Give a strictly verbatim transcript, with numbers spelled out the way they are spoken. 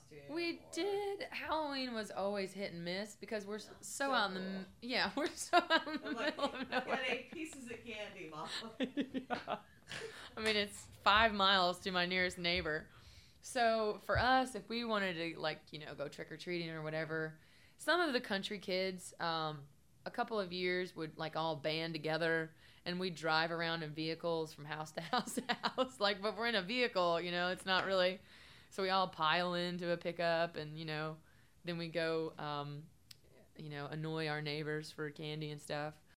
costume. We or... did. Halloween was always hit and miss because we're Yeah, so, so out in the cool. yeah we're so out in the I'm like, middle of I got nowhere. eight pieces of candy, Mom. Yeah. I mean, it's five miles to my nearest neighbor. So for us, if we wanted to, like, you know, go trick or treating or whatever, some of the country kids, um, a couple of years would like all band together and we'd drive around in vehicles from house to house to house. Like, but we're in a vehicle, you know, it's not really. So we all pile into a pickup and, you know, then we go, um, you know, annoy our neighbors for candy and stuff.